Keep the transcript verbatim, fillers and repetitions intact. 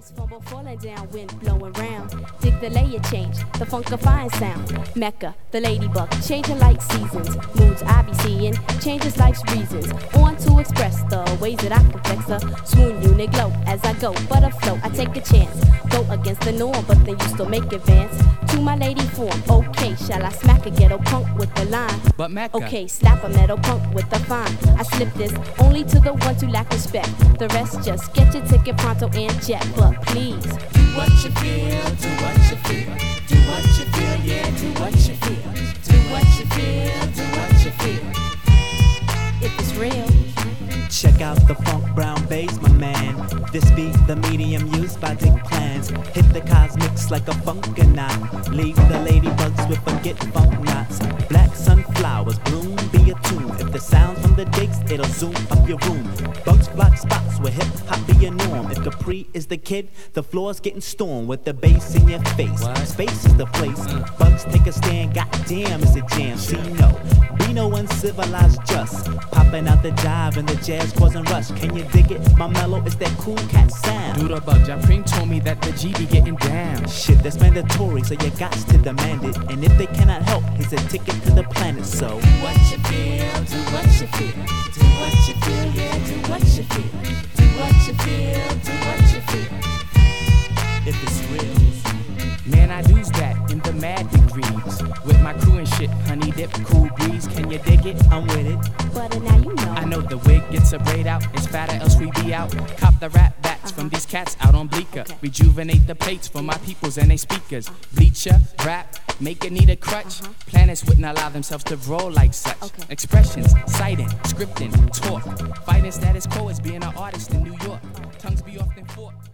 Keys fumble falling down, wind blowing round. Dig the layer change, the funkifying sound. Mecca, the ladybug, changing like seasons. Moods I be seeing, changes life's reasons. On to express the ways that I can flex her. Swoon you, glow as I go, but afloat, I take a chance. Go against the norm, but then you still make advance. To my lady form, okay, shall I smack a ghetto punk with the line? But Mecca. Okay, slap a metal punk with the fine. I slip this only to the ones who lack respect. The rest just get your ticket pronto and jet. But please, do what you feel, do what you feel. Do what you feel, yeah, do what you feel. Do what you feel, do what you feel. If it's real. Check out the funk brown bass, my man. This be the medium used by Dick Plans. Hit the cosmics like a funkonaut. Leave the ladybugs with forget funk knots. Black sunflowers bloom, be a tune. If the sound from the digs, it'll zoom up your room. Bugs block spots where hip hop be a norm. If Capri is the kid, the floor's getting stormed with the bass in your face. What? Space is the place. Mm. Bugs take a stand, goddamn, it's a jam. See, no, be no uncivilized just. Popping out the jive and the jazz causing rush. Can you dig it? My mellow is that cool cat sound. Do the bug, Japring told me that the G be getting down. Shit, that's mandatory, so you got to demand it. And if they cannot help, here's a ticket to the planet, so do what you feel, do what you feel. Do what you feel, yeah, do what you feel. Do what you feel, do what you feel. If it's real. Man, I do's that in the mad degrees. With my crew and shit, honey dip, cool breeze. Can you dig it? I'm with it. But now you know. I know the wig gets a braid out. It's fatter, else we be out. Cop the rap bats uh-huh. from these cats out on Bleecker. Okay. Rejuvenate the plates for my peoples and they speakers. Uh-huh. Bleacher, rap, make it need a crutch. Uh-huh. Planets wouldn't allow themselves to roll like such. Okay. Expressions, citing, scripting, talk. Fighting status quo is being an artist in New York. Tongues be often fought.